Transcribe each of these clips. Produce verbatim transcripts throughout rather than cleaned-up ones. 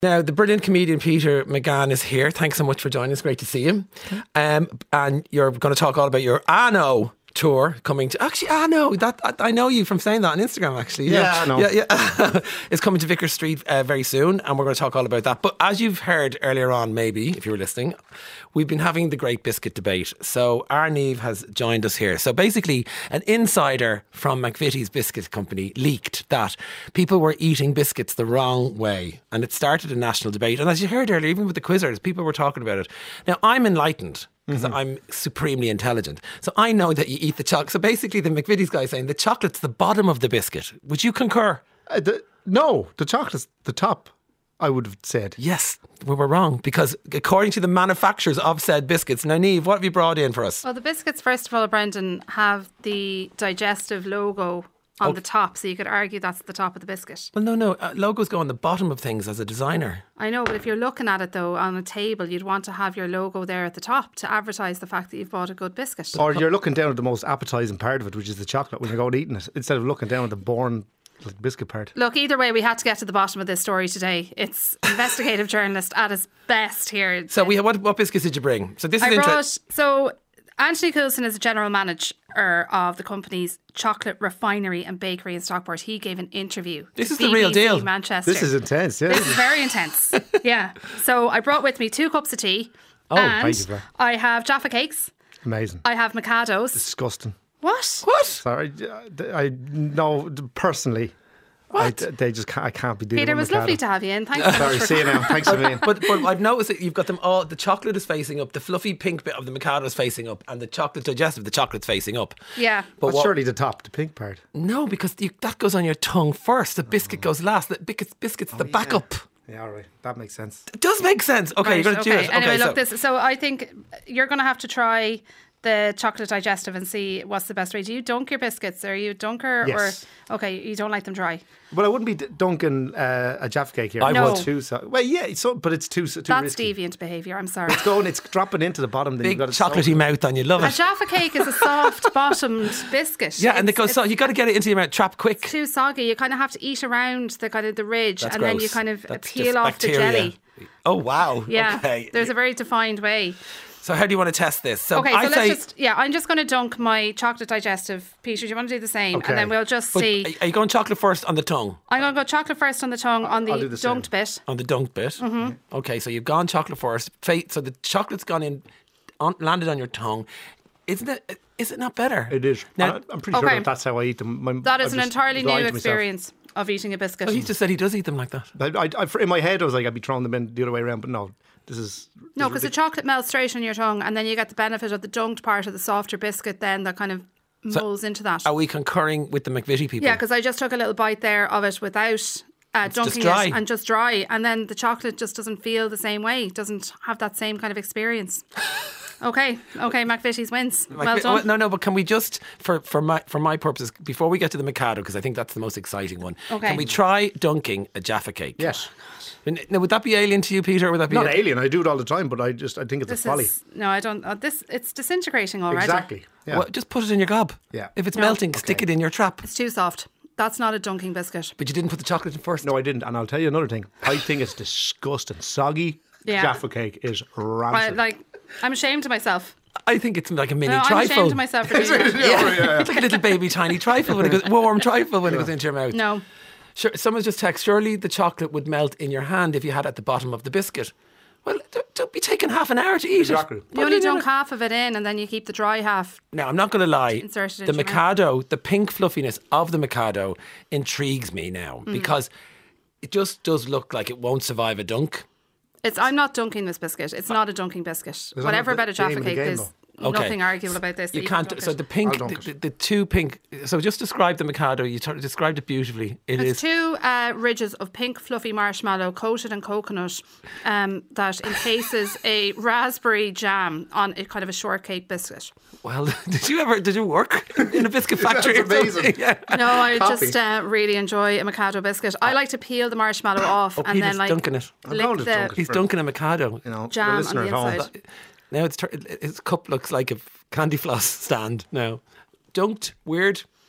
Now, the brilliant comedian Peter McGann is here. Thanks so much for joining us. Great to see you. Um, and you're going to talk all about your Ano tour coming to... Actually, Ano, that I, I know you from saying that on Instagram, actually. Yeah, yeah I know. Yeah, yeah. It's coming to Vickers Street uh, very soon, and we're going to talk all about that. But as you've heard earlier on, maybe, if you were listening, we've been having the Great Biscuit debate. So Arnive has joined us here. So basically, an insider from McVitie's Biscuit Company leaked that people were eating biscuits the wrong way. And it started a national debate. And as you heard earlier, even with the quizzers, people were talking about it. Now, I'm enlightened because mm-hmm. I'm supremely intelligent. So I know that you eat the chocolate. So basically, the McVitie's guy is saying the chocolate's the bottom of the biscuit. Would you concur? Uh, the, no, the chocolate's the top, I would have said. Yes, we were wrong because according to the manufacturers of said biscuits, now Niamh, what have you brought in for us? Well, the biscuits, first of all, Brendan, have the digestive logo on oh. the top, so you could argue that's the top of the biscuit. Well, no, no, uh, logos go on the bottom of things as a designer. I know, but if you're looking at it though on a table, you'd want to have your logo there at the top to advertise the fact that you've bought a good biscuit. Or you're looking down at the most appetising part of it, which is the chocolate when you're going eating it, instead of looking down at the boring like biscuit part. Look, either way, we had to get to the bottom of this story today. It's investigative journalist at its best here. So we what what biscuits did you bring? So this is I brought interesting. So Anthony Coulson is the general manager of the company's chocolate refinery and bakery in Stockport. He gave an interview. This is B B C the real deal. Manchester. This is intense, yeah. This is very intense. Yeah. So I brought with me two cups of tea. Oh, and thank you, bro. I have Jaffa cakes. Amazing. I have Micados. Disgusting. What? What? Sorry, I, I know personally. What? I, they just can't, I can't be doing Peter, it was lovely to have you in. Thanks so Sorry, much for see you now. Thanks for being. But, but I've noticed that you've got them all. The chocolate is facing up. The fluffy pink bit of the Mikado is facing up, and the chocolate digestive, the chocolate's facing up. Yeah. But But what, surely the top, the pink part. no, because you, that goes on your tongue first. The biscuit goes last. The biscuit's, biscuit's the yeah. backup. Yeah, all right. That makes sense. It does make sense. Okay, Right, you're going to okay. do it. Anyway, okay, look, so, this. So I think you're going to have to try the chocolate digestive and see what's the best way. Do you dunk your biscuits? Are you a dunker? Yes. Or okay, you don't like them dry? But I wouldn't be d- dunking uh, a Jaffa cake here. I No. would. Too, so, well, yeah, it's so, but it's too, too That's risky. deviant behaviour. I'm sorry. It's going, it's dropping into the bottom. Then big you've got chocolatey mouth on you. Love A it. Jaffa cake is a soft bottomed biscuit. Yeah, and it It's- goes. So it's you got to get it into your mouth. Trap quick. too soggy. You kind of have to eat around the kind of the ridge, That's and then you gross. kind of That's peel just off bacteria. the jelly. Oh wow. Yeah, Okay. there's a very defined way. So how do you want to test this? So Okay, so I let's say. just yeah. I'm just going to dunk my chocolate digestive. Peter, do you want to do the same? Okay. And then we'll just but see. are you going chocolate first on the tongue? I'm going to go chocolate first on the tongue on the, I'll do the same. dunked bit. On the dunked bit. Mm-hmm. Okay, so you've gone chocolate first. Fa- So the chocolate's gone in, on, landed on your tongue. Isn't it? Is it not better? It is. Now, I, I'm pretty sure Okay. that that's how I eat them. My, That I is an just entirely lied new to myself. experience of eating a biscuit. oh, he just said he does eat them like that. I, I, I, in my head, I was like, I'd be throwing them in the other way around, but no, this is. No, this because the is chocolate melts straight on your tongue, and then you get the benefit of the dunked part of the softer biscuit. Then that kind of molds into that. Are we concurring with the McVitie people? Yeah, because I just took a little bite there of it without uh, dunking dry. it and just dry, and then the chocolate just doesn't feel the same way. It doesn't have that same kind of experience. Okay, okay, McVitie's wins. Like, Well done. No, no, but can we just, for, for my for my purposes, before we get to the Mikado, because I think that's the most exciting one, Okay. can we try dunking a Jaffa cake? Yes. Now, would that be alien to you, Peter? Or would that be Not a- alien. I do it all the time, but I just I think it's This a folly. is no, I don't. Uh, this it's disintegrating already. Exactly. Yeah. Well, just put it in your gob. Yeah. If it's No. melting, stick it in your trap. It's too soft. That's not a dunking biscuit. But you didn't put the chocolate in first. No, I didn't. And I'll tell you another thing. I think it's disgusting. Soggy Yeah. Jaffa cake is I, rancid. like, I'm ashamed of myself. I think it's like a mini No, I'm trifle. ashamed of myself for doing that. Yeah. It's like a little baby tiny trifle when it goes warm trifle when it goes into your mouth. No. Sure, someone's just text, surely the chocolate would melt in your hand if you had it at the bottom of the biscuit. Well, don't, don't be taking half an hour to eat Exactly. it. You Put only it in dunk a- half of it in, and then you keep the dry half. Now, I'm not going to lie. Inserted The into your Mikado, the pink fluffiness of the Mikado intrigues me now Mm. because it just does look like it won't survive a dunk. It's. I'm not dunking this biscuit. It's not a dunking biscuit. that Whatever not about a the name Jaffa of the cake, game, there's Okay. nothing arguable about this. that You can can't. dunk So it. the pink, I'll the, dunk the, it. the two pink. So just describe the Mikado. You t- described it beautifully. It It's is. two uh, ridges of pink fluffy marshmallow coated in coconut um, that encases a raspberry jam on a kind of a shortcake biscuit. Well, did you ever? Did you work in a biscuit factory? That's or something? amazing. Yeah. No, I Copy. just uh, really enjoy a Mikado biscuit. I like to peel the marshmallow off Oh, and Peter's then like dunking it. I'm lick going to dunk the it. He's For- dunking a Mikado. You know, jam the on listener the at home. inside. Now it's tur- his cup looks like a candy floss stand now. Dunked, weird.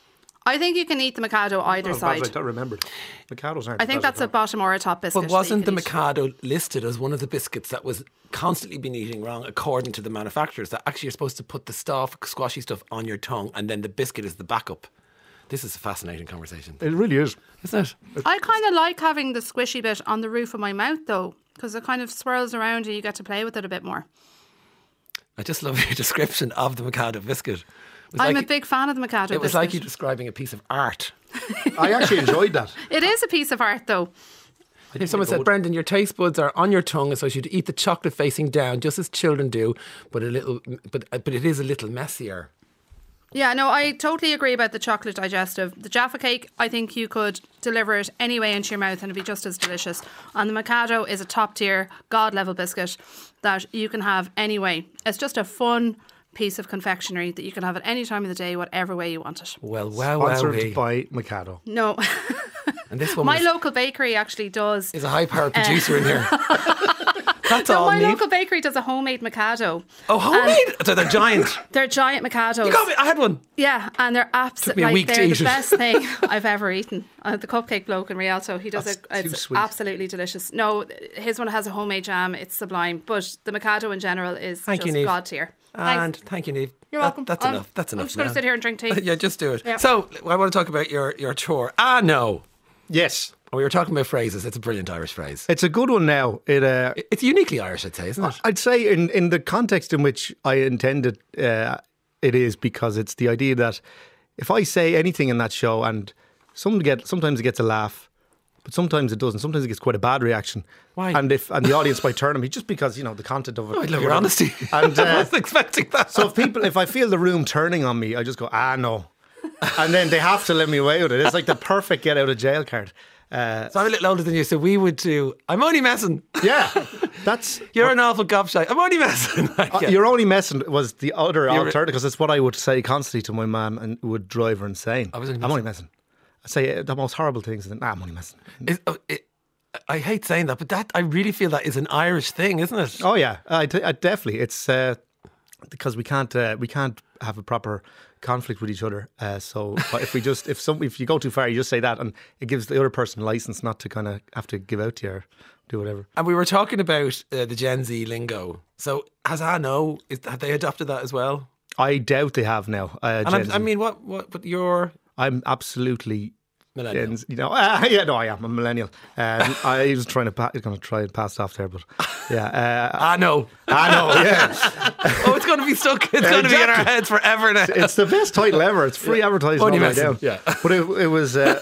I think you can eat the Mikado either Oh, side. I don't remember. Micados aren't. I think that's a bottom or a top biscuit. But that wasn't you the can eat. Mikado listed as one of the biscuits that was constantly been eating wrong according to the manufacturers? That actually you're supposed to put the stuff, squashy stuff on your tongue and then the biscuit is the backup. This is a fascinating conversation, It really is. isn't it? I kind of like having the squishy bit on the roof of my mouth though, because it kind of swirls around and you get to play with it a bit more. I just love your description of the Mikado biscuit. It was I'm like- a big fan of the Mikado It was biscuit. like you describing a piece of art. I actually enjoyed that. It is a piece of art though. I think someone said, Brendan, your taste buds are on your tongue, so you should eat the chocolate facing down, just as children do, but a little, but but it is a little messier. Yeah, no, I totally agree about the chocolate digestive. The Jaffa cake, I think you could deliver it anyway into your mouth and it'd be just as delicious. And the Mikado is a top tier, God level biscuit that you can have anyway. It's just a fun piece of confectionery that you can have at any time of the day, whatever way you want it. Well, wow, wow, Sponsored by Mikado. No, and this one my was, local bakery actually does. is a high-powered producer in here. That's No, all. my Niamh. local bakery does a homemade Mikado. Oh, homemade? So they're giant. They're giant Mikados. You got me. I had one. Yeah, and they're Took me absolutely a like week to they're eat the it. best thing I've ever eaten. Uh, the cupcake bloke in Rialto, he does That's it. too It's sweet. absolutely delicious. No, his one has a homemade jam. It's sublime. But the Mikado in general is Thank you, just Niamh. God tier. And Thanks. thank you, Niamh. You're That- welcome. That's I'm- enough. That's enough. I'm just going to now. sit here and drink tea. Yeah, just do it. Yeah. So, I want to talk about your, your chore. Ah, no. Yes. We were talking about phrases. It's a brilliant Irish phrase. It's a good one now. It uh, It's uniquely Irish, I'd say, isn't it? I'd say in, in the context in which I intended uh, it is, because it's the idea that if I say anything in that show and some get sometimes it gets a laugh, but sometimes it doesn't. Sometimes it gets quite a bad reaction. Why? And if and the audience might turn on me just because, you know, the content of it. I love you your know. honesty. And I uh, wasn't expecting that. so if people, if I feel the room turning on me, I just go, ah, no. And then they have to let me away with it. It's like the perfect get out of jail card. Uh, So I'm a little older than you, so we would do, I'm only messing. yeah, that's. You're an awful gobshite. I'm only messing. Like, Uh, yeah. You're only messing was the other You're- alternative, because it's what I would say constantly to my mum and it would drive her insane. I was only I'm only messing. I say uh, the most horrible things and then, nah, I'm only messing. Is- oh, it, I hate saying that, but that I really feel that is an Irish thing, isn't it? Oh yeah, I, t- I definitely. It's uh, because we can't uh, we can't have a proper conflict with each other. Uh, so but if we just if some if you go too far, you just say that, and it gives the other person license not to kind of have to give out to you or do whatever. And we were talking about uh, the Gen Z lingo. So has I know is, have they adopted that as well? I doubt they have now. Uh, And Gen I'm, Z. I mean, what what? But you're I'm absolutely. millennial. Gen Z, you know, uh, yeah, no, I am. I'm a millennial. Um, I was trying to, pa- going to try and pass it off there, but yeah, uh, Ah, no. I know, yeah. Oh, it's going to be stuck. It's going to be in our Exactly. heads forever now. It's the best title ever. It's free advertising all Only the way messing, down. yeah. But it, it was. Uh,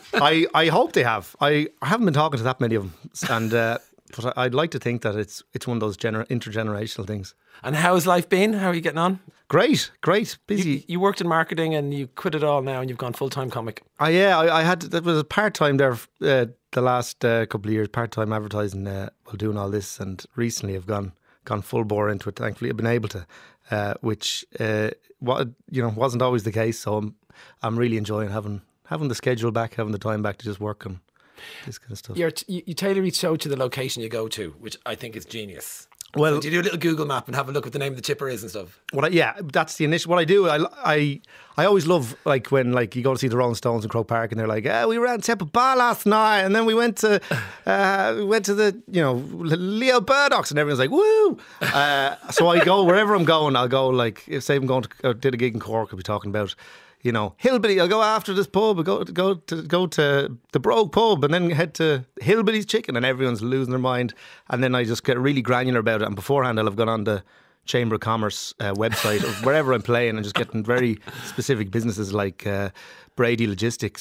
I I hope they have. I, I haven't been talking to that many of them, and uh, but I- I'd like to think that it's it's one of those gener- intergenerational things. And how's life been? How are you getting on? Great, great, busy. You, you worked in marketing and you quit it all now and you've gone full time comic. Uh, yeah, I, I had that was a part time there uh, the last uh, couple of years, part time advertising uh, while doing all this, and recently I've gone gone full bore into it. Thankfully, I've been able to, uh, which uh, what you know wasn't always the case. So I'm I'm really enjoying having having the schedule back, having the time back to just work on this kind of stuff. You're, you, you tailor each show to the location you go to, which I think is genius. Well- So do you do a little Google map and have a look what the name of the chipper is and stuff? What I, yeah, that's the initial. What I do, I, I, I always love like when like you go to see the Rolling Stones in Croke Park and they're like, "Ah, we were at Temple Bar last night, and then we went to, uh, we went to the you know Leo Burdocks, and everyone's like, woo." Uh, so I go wherever I'm going. I'll go like if say I'm going to uh, did a gig in Cork, I'll be talking about. You know, Hillbilly. I'll go after this pub. I'll go go to go to the Brogue pub, and then head to Hillbilly's Chicken, and everyone's losing their mind. And then I just get really granular about it. And beforehand, I'll have gone on the Chamber of Commerce uh, website of wherever I'm playing, and just getting very specific businesses like uh, Brady Logistics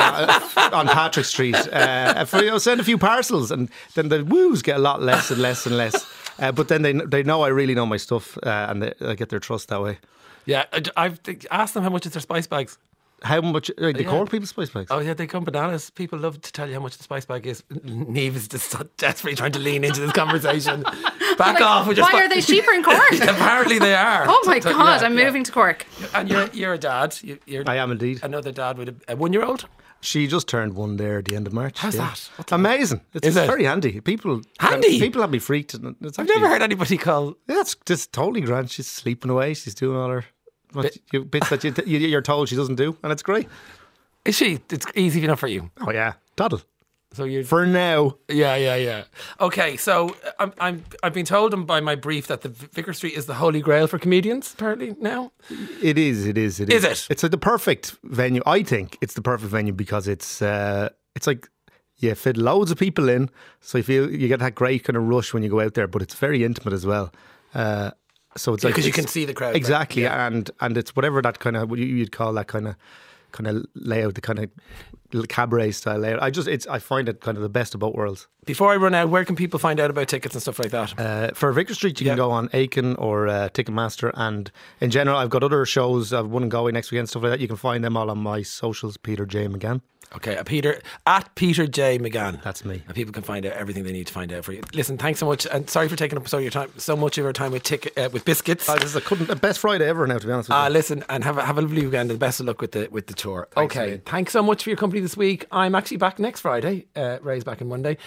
uh, on Patrick Street. Uh, for you know, send a few parcels, and then the woos get a lot less and less and less. Uh, but then they they know I really know my stuff, uh, and they, I get their trust that way. Yeah, I- I've asked them how much is their spice bags. How much uh, the Yeah. Cork people spice bags? Oh yeah, they come bananas. People love to tell you how much the spice bag is. Niamh is just so desperately trying to lean into this conversation. Back off with your Why spi- are they cheaper in Cork? Apparently they are. Oh my So- God, yeah, I'm yeah. moving to Cork. And you're you're a dad. You, you're I am indeed. another dad with a, a one year old. She just turned one there at the end of March. How's that? What's Amazing. It's Is it? very handy. People Handy? People have me freaked. and It's I've actually, never heard anybody call. Yeah, it's just totally grand. She's sleeping away. She's doing all her what you, bits that you, you, you're told she doesn't do, and it's great. Is she? It's easy enough for you. Oh yeah, Doddle. So you For now. Yeah, yeah, yeah. Okay, so I'm, I'm, I've been told by my brief that the Vicar Street is the holy grail for comedians, apparently, now. It is, it is, it Is is. it? It's like the perfect venue. I think it's the perfect venue because it's uh, it's like you fit loads of people in, so you feel you get that great kind of rush when you go out there, but it's very intimate as well. Uh, so it's like Because you it's- can see the crowd. exactly, Yeah. and and it's whatever that kind of what you- you'd call that kind of kind of layout, the kind of little cabaret style layout. I just it's I find it kind of the best of both worlds. Before I run out, where can people find out about tickets and stuff like that? Uh, for Vicar Street, you Yeah. can go on Aiken or uh, Ticketmaster, and in general, I've got other shows. I've one in Galway next weekend, stuff like that. You can find them all on my socials. Peter J McGann. Okay, uh, Peter at Peter J McGann. That's me. And people can find out everything they need to find out for you. Listen, thanks so much, and sorry for taking up so your time, so much of your time with tick, uh, with biscuits. Oh, this is a couldn't, the best Friday ever now, to be honest with you. Uh, listen, and have a, have a lovely weekend and best of luck with the with the tour. Thanks, okay, mate. thanks so much for your company this week. I'm actually back next Friday. Uh, Ray's back on Monday.